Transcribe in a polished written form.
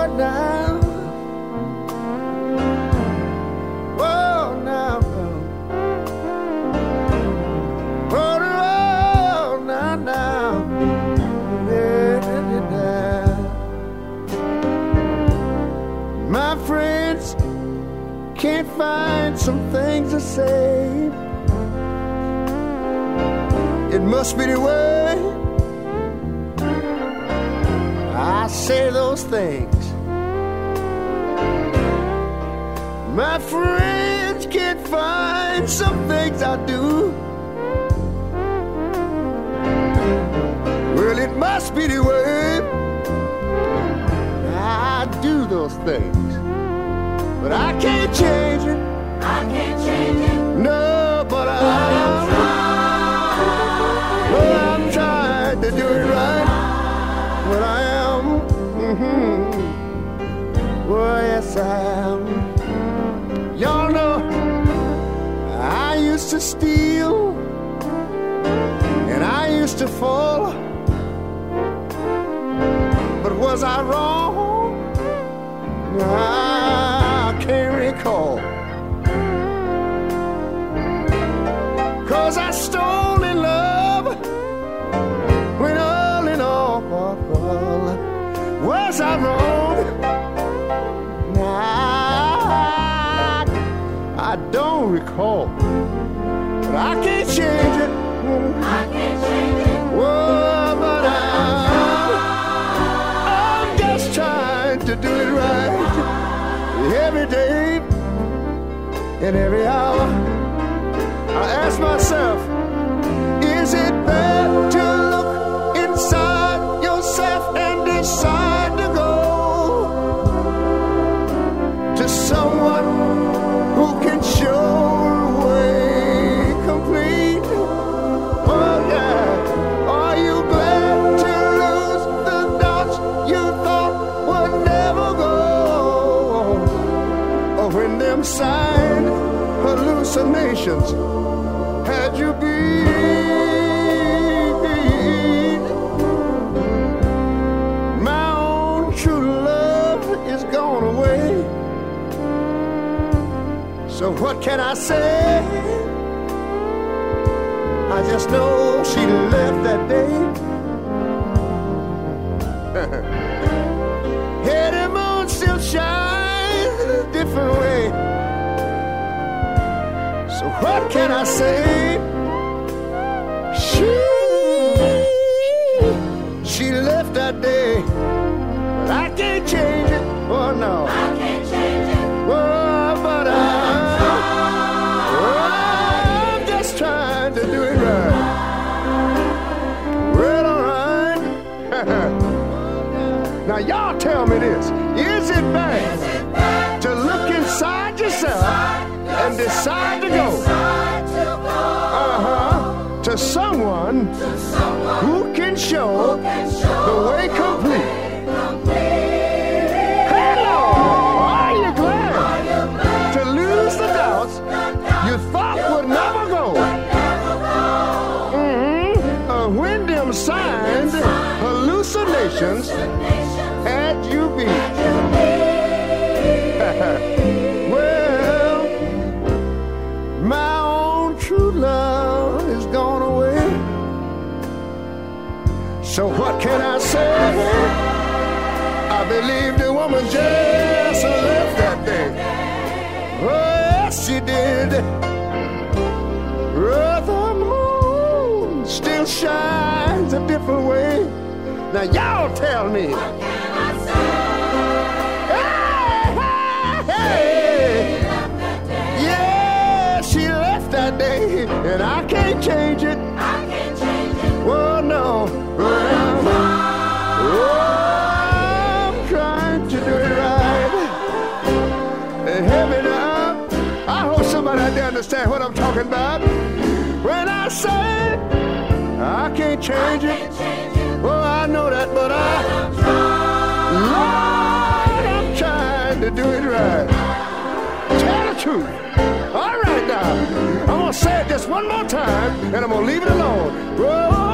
now. Oh, now. Oh, now. My friends can't find some things to say. It must be the way I say those things. My friends can't find some things I do. Well, it must be the way I do those things. But I can't change it. I can't change it. No, but I'm trying to do it right. But I am. Well, yes, I am. Y'all know I used to steal and I used to fall. But was I wrong? I can't recall. 'Cause I stole in love when all in all, was I wrong? I don't recall, but I can't change it. I can't change it. Whoa, but I'm just trying to do it right every day and every hour. I ask myself, is it bad to look inside yourself and decide to go to someone who can show the way complete? Oh yeah, are you glad to lose the doubts you thought would never go? Or when them signed hallucinations had you beat? My own true love is gone away. So what can I say? I just know she left that day. Hey, the moon still shines in a different way. So what can I say? She left that day, but I can't change it. Oh no, I can't change it. oh, but I'm just trying to do it right. Well, alright. Now y'all tell me this: is it bad to look inside yourself and decide to go? To someone who can show the way complete. Hello, are you glad to lose the doubts you thought would never go? When them signed hallucinations had you beat. Well, my own true love is gone away. So what can I say? I believe the woman just left that day. Oh, yes, she did. Oh, the moon still shines a different way. Now y'all tell me. What can I say? Hey, yeah, she left that day, and I can't change it. I can't change it. Oh no, I'm trying to do it right. Heaven up. I hope somebody out there understand what I'm talking about. When I say I can't change it, well, I know that, but Lord, I'm trying to do it right. Tell the truth. All right now, I'm gonna say it just one more time, and I'm gonna leave it alone. Whoa.